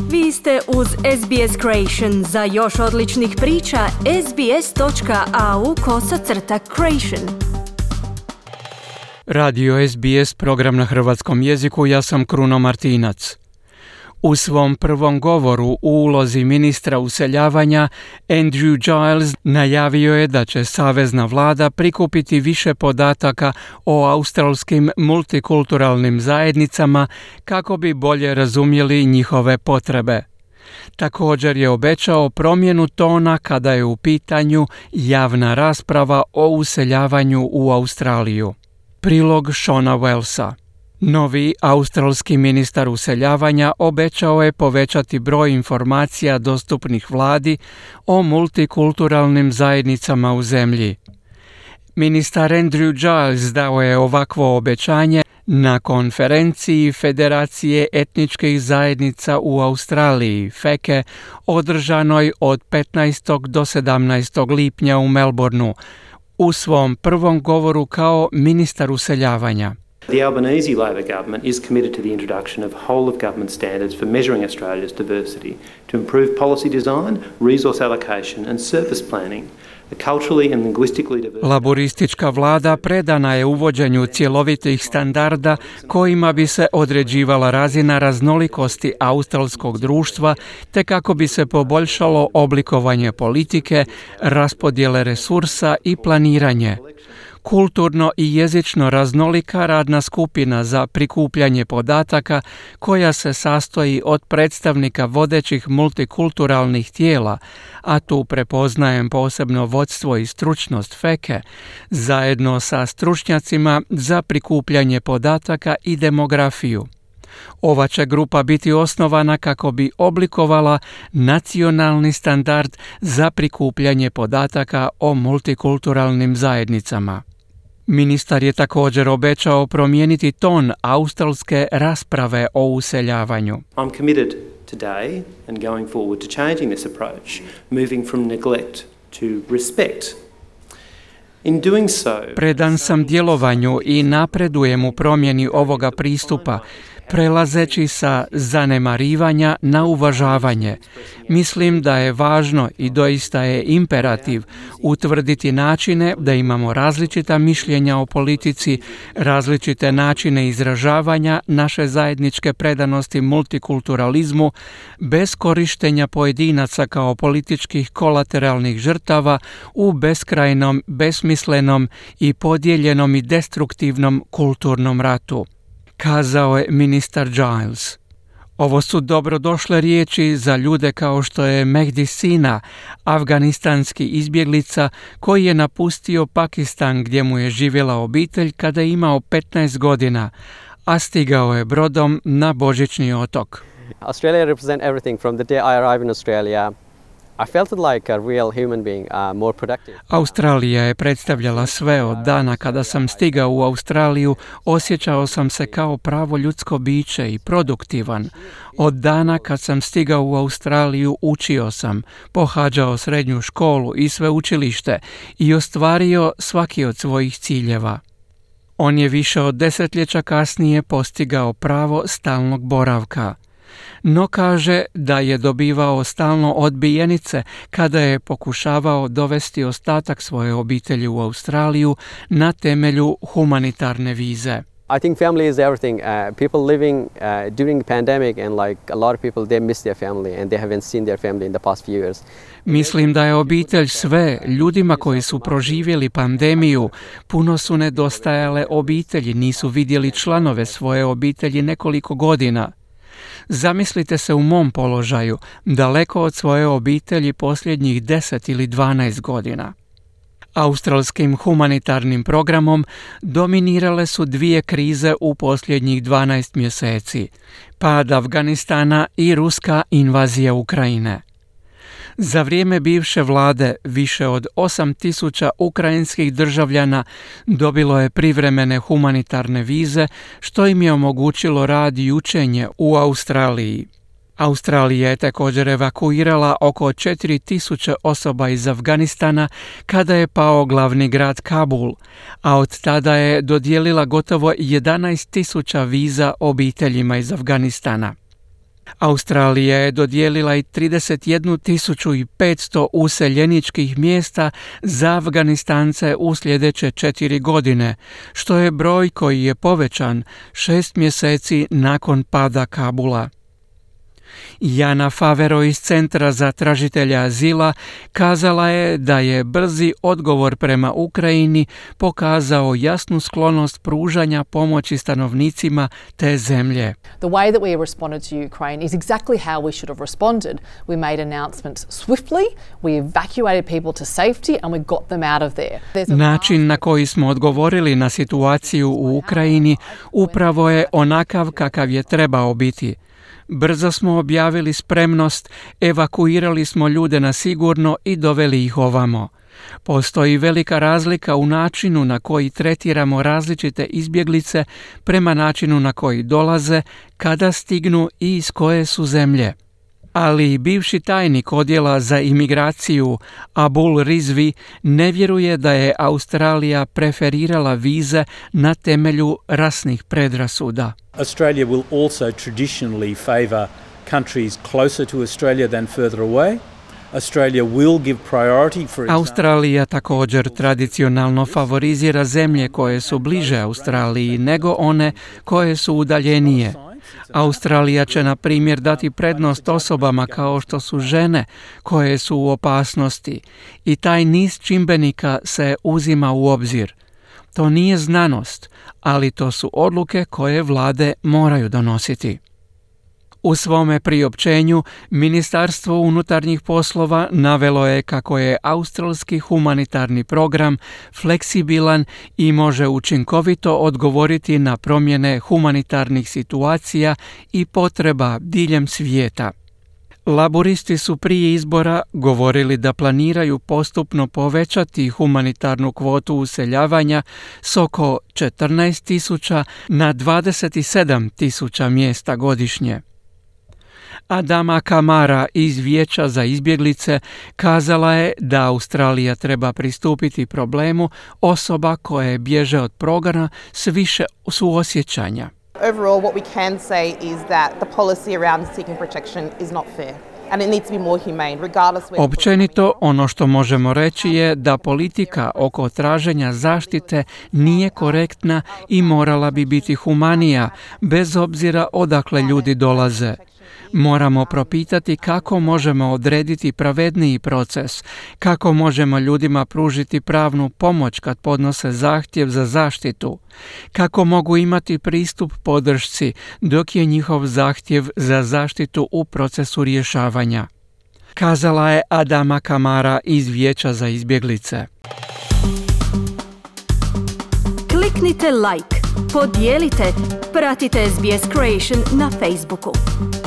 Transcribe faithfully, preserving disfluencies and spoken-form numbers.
Vi ste uz S B S Creation. Za još odličnih priča, sbs.au kosacrta creation. Radio S B S, program na hrvatskom jeziku, ja sam Kruno Martinac. U svom prvom govoru u ulozi ministra useljavanja, Andrew Giles najavio je da će savezna vlada prikupiti više podataka o australskim multikulturalnim zajednicama kako bi bolje razumjeli njihove potrebe. Također je obećao promjenu tona kada je u pitanju javna rasprava o useljavanju u Australiju. Prilog Shona Wellsa. Novi australski ministar useljavanja obećao je povećati broj informacija dostupnih vladi o multikulturalnim zajednicama u zemlji. Ministar Andrew Giles dao je ovakvo obećanje na konferenciji Federacije etničkih zajednica u Australiji, F E C E, održanoj od petnaestog do sedamnaestog lipnja u Melbourneu, u svom prvom govoru kao ministar useljavanja. The Albanese Labor government is committed to the introduction of whole-of-government standards for measuring Australia's diversity to improve policy design, resource allocation and service planning. Laboristička vlada predana je uvođenju cjelovitih standarda kojima bi se određivala razina raznolikosti australskog društva te kako bi se poboljšalo oblikovanje politike, raspodjele resursa i planiranje. Kulturno i jezično raznolika radna skupina za prikupljanje podataka koja se sastoji od predstavnika vodećih multikulturalnih tijela, a tu prepoznajem posebno vodstvo i stručnost F E C E, zajedno sa stručnjacima za prikupljanje podataka i demografiju. Ova će grupa biti osnovana kako bi oblikovala nacionalni standard za prikupljanje podataka o multikulturalnim zajednicama. Ministar je također obećao promijeniti ton australske rasprave o useljavanju. I'm committed today and going forward to changing this approach, moving from neglect to respect. In doing so, Predan sam djelovanju i napredujem u promjeni ovoga pristupa, prelazeći sa zanemarivanja na uvažavanje. Mislim da je važno i doista je imperativ utvrditi načine da imamo različita mišljenja o politici, različite načine izražavanja naše zajedničke predanosti multikulturalizmu, bez korištenja pojedinaca kao političkih kolateralnih žrtava u beskrajnom, besmislenom i podijeljenom i destruktivnom kulturnom ratu, kazao je ministar Giles. Ovo su dobrodošle riječi za ljude kao što je Mehdi Sina, afganistanski izbjeglica koji je napustio Pakistan gdje mu je živjela obitelj kada je imao petnaest godina, a stigao je brodom na Božićni otok. Australia represents everything from the day I arrived in Australia. I felt it like a real human being, uh, more productive. Australija je predstavljala sve. Od dana kada sam stigao u Australiju, osjećao sam se kao pravo ljudsko biće i produktivan. Od dana kad sam stigao u Australiju, učio sam, pohađao srednju školu i sveučilište i ostvario svaki od svojih ciljeva. On je više od desetljeća kasnije postigao pravo stalnog boravka. No kaže da je dobivao stalno odbijenice kada je pokušavao dovesti ostatak svoje obitelji u Australiju na temelju humanitarne vize. I think family is everything. Uh, people living uh, during the pandemic and like a lot of people they miss their family and they haven't seen their family in the past few years. Mislim da je obitelj sve. Ljudima koji su proživjeli pandemiju puno su nedostajale obitelji, nisu vidjeli članove svoje obitelji nekoliko godina. Zamislite se u mom položaju, daleko od svoje obitelji posljednjih deset ili dvanaest godina. Australskim humanitarnim programom dominirale su dvije krize u posljednjih dvanaest mjeseci, pad Afganistana i ruska invazija Ukrajine. Za vrijeme bivše vlade više od osam tisuća ukrajinskih državljana dobilo je privremene humanitarne vize, što im je omogućilo rad i učenje u Australiji. Australija je također evakuirala oko četiri tisuće osoba iz Afganistana kada je pao glavni grad Kabul, a od tada je dodijelila gotovo jedanaest tisuća viza obiteljima iz Afganistana. Australija je dodijelila i trideset jednu tisuću petsto useljeničkih mjesta za Afganistance u sljedeće četiri godine, što je broj koji je povećan šest mjeseci nakon pada Kabula. Jana Favero iz Centra za tražitelja azila kazala je da je brzi odgovor prema Ukrajini pokazao jasnu sklonost pružanja pomoći stanovnicima te zemlje. The way that we responded to Ukraine is exactly how we should have responded. We made announcements swiftly, we evacuated people to safety and we got them out of there. Način na koji smo odgovorili na situaciju u Ukrajini upravo je onakav kakav je trebao biti. Brzo smo objavili spremnost, evakuirali smo ljude na sigurno i doveli ih ovamo. Postoji velika razlika u načinu na koji tretiramo različite izbjeglice prema načinu na koji dolaze, kada stignu i iz koje su zemlje. Ali bivši tajnik odjela za imigraciju Abul Rizvi ne vjeruje da je Australija preferirala vize na temelju rasnih predrasuda. Australia will also traditionally favour countries closer to Australia than further away. Australia will give priority for Australija također tradicionalno favorizira zemlje koje su bliže Australiji nego one koje su udaljenije. Australija će, na primjer, dati prednost osobama kao što su žene koje su u opasnosti i taj niz čimbenika se uzima u obzir. To nije znanost, ali to su odluke koje vlade moraju donositi. U svome priopćenju Ministarstvo unutarnjih poslova navelo je kako je australski humanitarni program fleksibilan i može učinkovito odgovoriti na promjene humanitarnih situacija i potreba diljem svijeta. Laboristi su prije izbora govorili da planiraju postupno povećati humanitarnu kvotu useljavanja s oko četrnaest tisuća na dvadeset sedam tisuća mjesta godišnje. Adama Kamara iz Vijeća za izbjeglice kazala je da Australija treba pristupiti problemu osoba koje bježe od progona s više suosjećanja. Overall, what we can say is that the policy around seeking protection is not fair. And it needs to be more humane, regardless where... Općenito, ono što možemo reći je da politika oko traženja zaštite nije korektna i morala bi biti humanija, bez obzira odakle ljudi dolaze. Moramo propitati kako možemo odrediti pravedniji proces, kako možemo ljudima pružiti pravnu pomoć kad podnose zahtjev za zaštitu, kako mogu imati pristup podršci dok je njihov zahtjev za zaštitu u procesu rješavanja. Kazala je Adama Kamara iz Vijeća za izbjeglice. Kliknite like, podijelite, pratite S B S Creation na Facebooku.